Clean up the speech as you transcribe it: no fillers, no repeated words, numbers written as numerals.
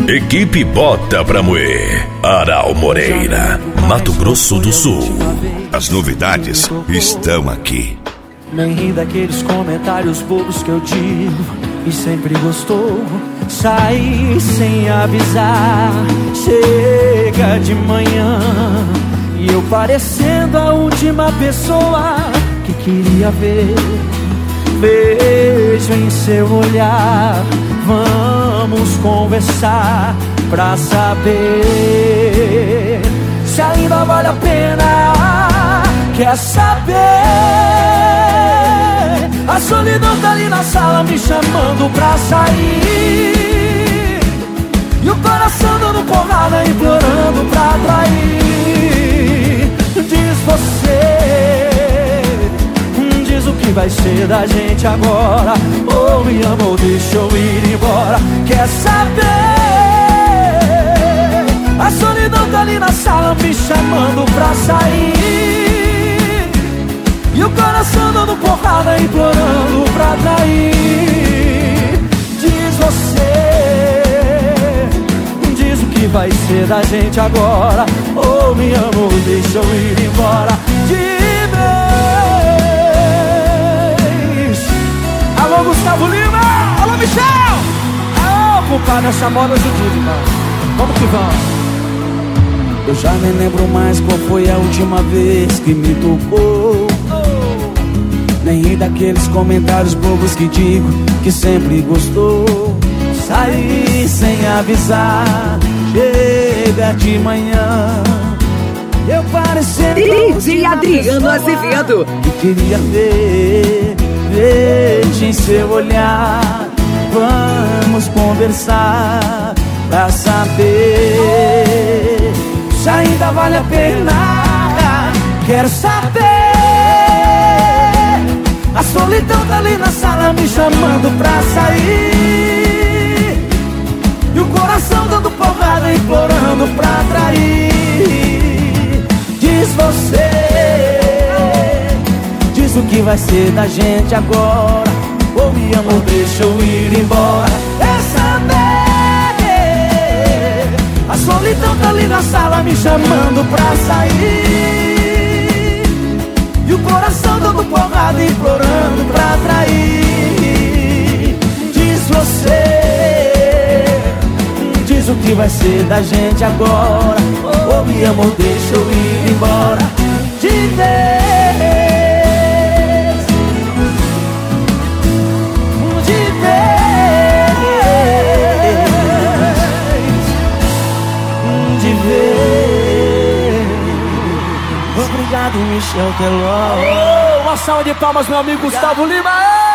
Equipe Bota Pra Moer. Aral Moreira, Mato Grosso do Sul. As novidades estão aqui. Nem ri daqueles comentários bobos que eu digo e sempre gostou. Saí sem avisar, chega de manhã e eu parecendo a última pessoa que queria ver. Vejo em seu olhar, vamos conversar pra saber se ainda vale a pena. Quer saber? A solidão tá ali na sala me chamando pra sair, e o coração dando porrada implorando pra atrair. Diz você, diz o que vai ser da gente agora. Ou me ama ou deixa eu ir embora. Quer saber? A solidão tá ali na sala me chamando pra sair, e o coração dando porrada implorando pra atrair. Diz você, diz o que vai ser da gente agora. Ou me ama ou deixa eu ir embora. De vez. Alô Gustavo Lima, alô Michel, alô compadre, essa moda judive, mano. Vamos que vamos. Eu já nem lembro mais qual foi a última vez que me tocou. Nem ri daqueles comentários bobos que digo que sempre gostou. Saí sem avisar, chega de manhã, eu parecendo DJ Adriano Azevedo que queria ver, vejo em seu olhar, vamos conversar pra saber se ainda vale a pena. Quero saber. A solidão tá ali na sala me chamando pra sair, e o coração dando porrada implorando pra atrair. Diz você, diz o que vai ser da gente agora. Ou me ama ou deixa eu ir embora. É saber. A solidão tá ali na sala me chamando pra sair, e o coração dando porrada implorando pra atrair. Diz você, diz o que vai ser da gente agora. Ou me ama ou deixa eu ir embora. De vez, de vez, de vez. Obrigado, Michel Teló. Uma salva de palmas, meu amigo Gustavo Lima.